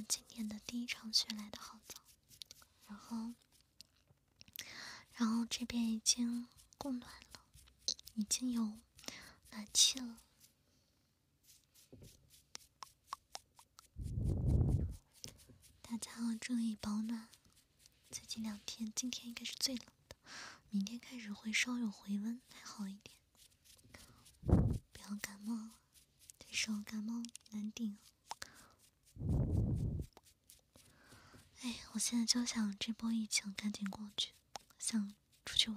们今年的第一场雪来的好早，然后这边已经供暖了，已经有暖气了。大家要注意保暖。最近2天，今天应该是最冷的，明天开始会稍有回温，还好一点。不要感冒了，这时候感冒难顶。哎，我现在就想这波疫情赶紧过去，想出去玩，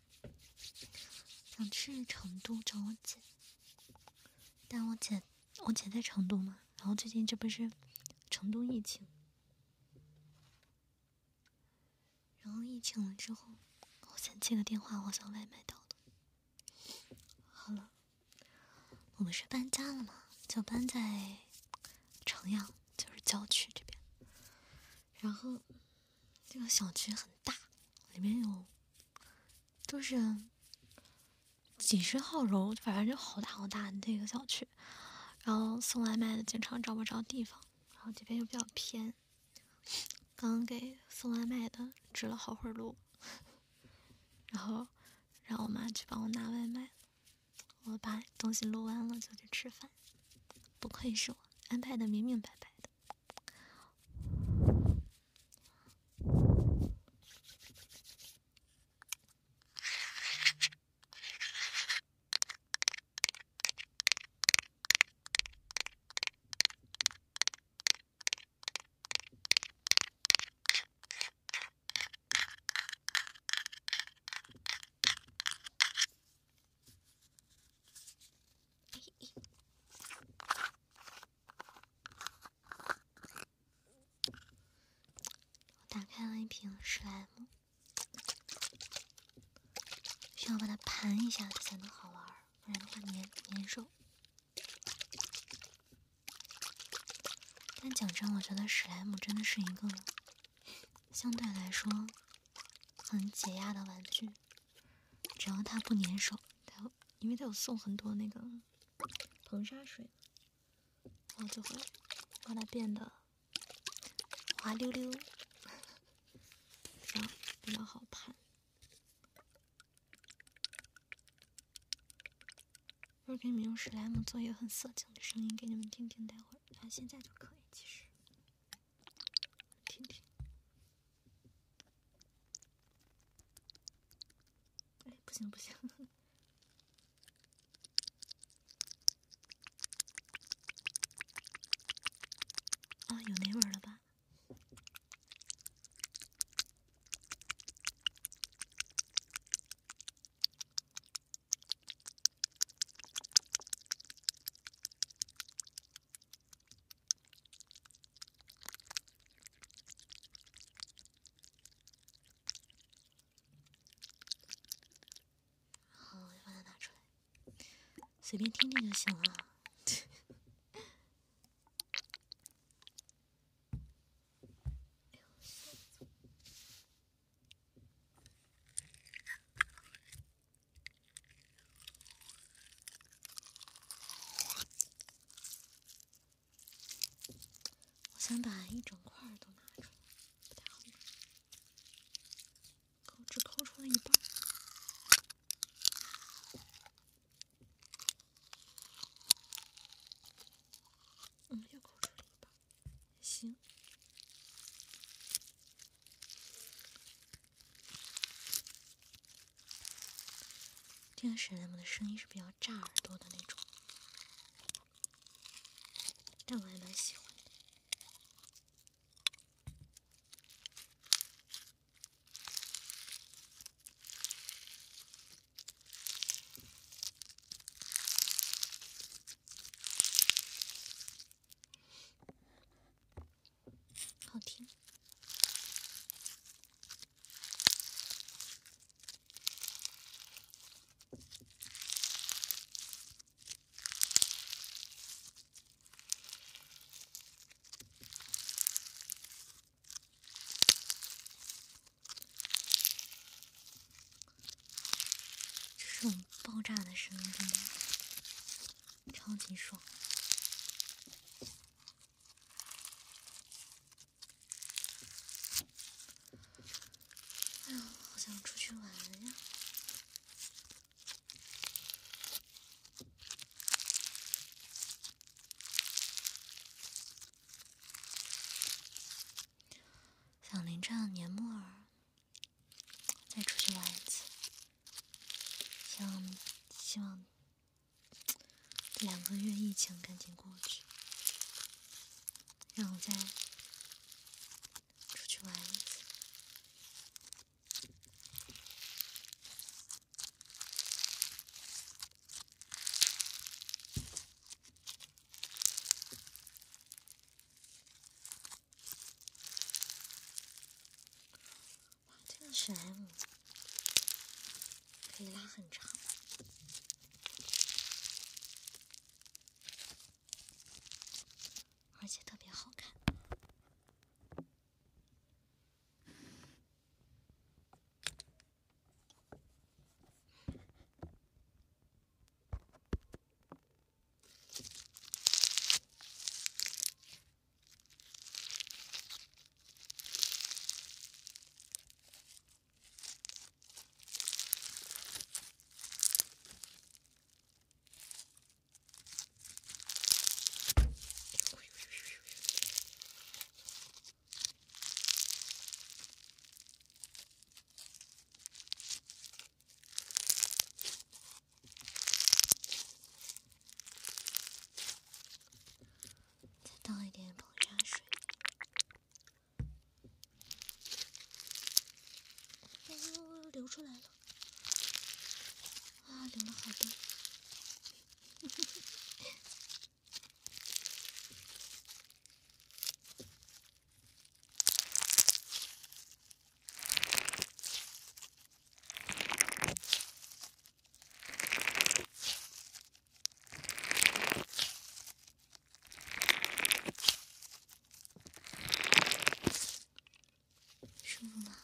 想去成都找我姐。但我姐在成都嘛，然后最近这不是成都疫情，然后疫情了之后，我先接个电话，好像外卖到了。好了，我们是搬家了嘛，就搬在城阳，就是郊区这边。然后这个小区很大，里面有都是几十号楼，反正就好大好大的这个小区。然后送外卖的经常找不着地方，然后这边又比较偏。刚刚给送外卖的指了好会儿路，然后让我妈去帮我拿外卖。我把东西录完了就去吃饭，不愧是我安排的明明白白的。打开了一瓶史莱姆，需要把它盘一下才能好玩，不然的话粘手。但讲真，我觉得史莱姆真的是一个相对来说很解压的玩具，只要它不粘手，因为它有送很多那个硼砂水，然后就会把它变得滑溜溜，这样比较好盘。我给你们用史莱姆做一个很色情的声音给你们听听，待会儿现在就可以，其实听听。哎，不行不行。啊，有那味儿了吧？好，我就把它拿出来，随便听听就行了。我想把一整块都拿出来，不太好拿，只抠出了一半。又抠出了一半，行。这个史莱姆的声音是比较炸耳朵的那种，但我还蛮喜欢的。好听。这种爆炸的声音真的超级爽。 2个月疫情赶紧过去，让我再出去玩一次。哇，这个是 M， 可以拉很长。而且特别好看。倒一点膨沙水，哦，流出来了，啊，流了好多。舒服吗？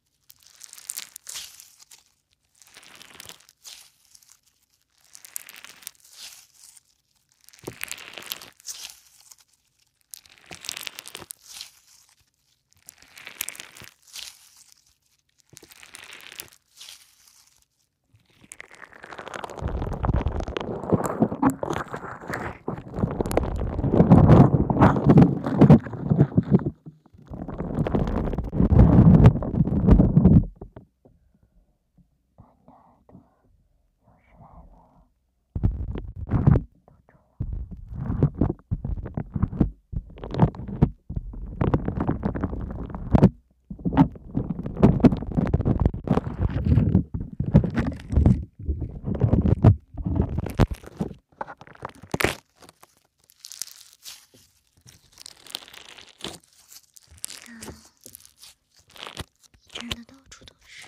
粘的到处都是。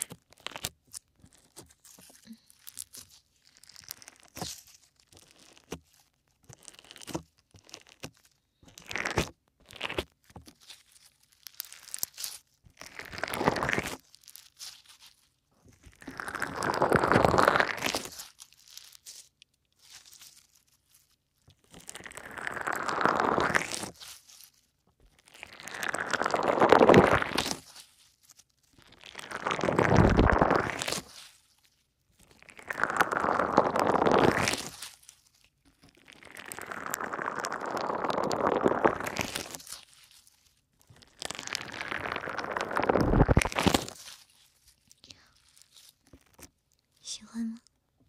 喜欢吗？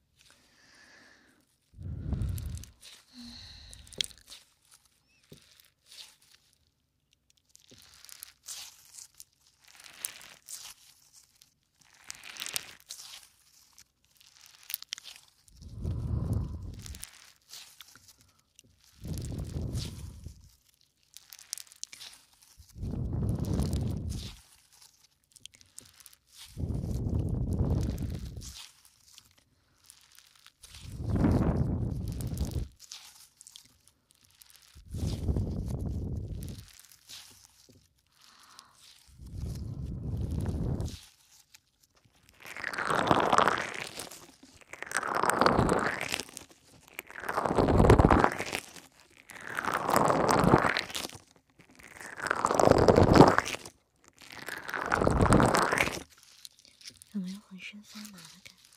有没有浑身发麻的感觉？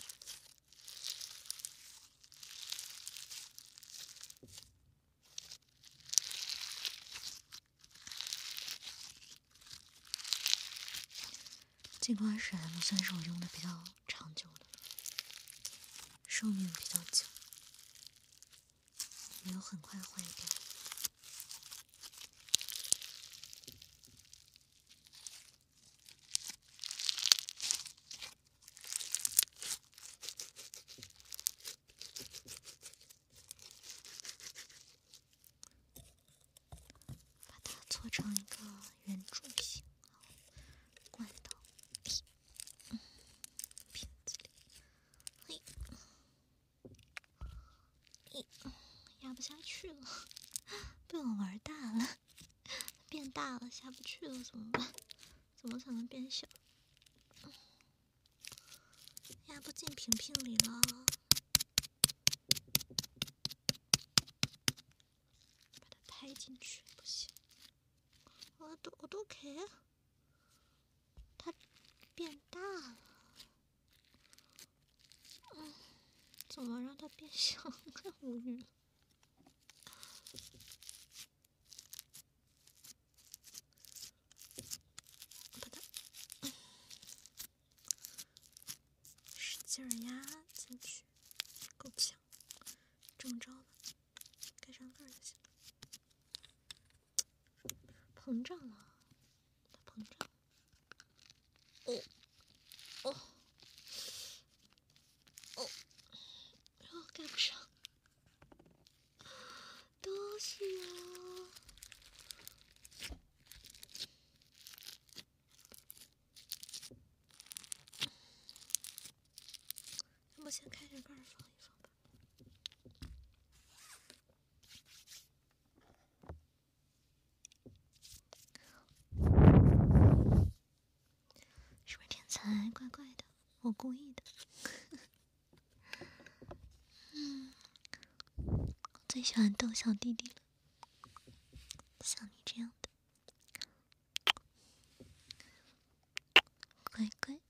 这罐水还算是我用的比较长久的，寿命比较久。 没有很快坏掉。把它搓成一个圆柱形，灌到瓶子里。嘿，压不下去了，被我玩大了，变大了，下不去了，怎么办？怎么才能变小？压不进瓶瓶里了。把它拍进去不行。我都 OK， 它变大了。怎么让它变小？太无语了。把它使劲儿压进去，够呛。这么着吧，盖上盖就行了。膨胀了，它膨胀。盖不上。どうしよう。要不先开着盖儿放一放吧。是不是天才？怪怪的，我故意的。我最喜欢逗小弟弟了，像你这样的，乖乖。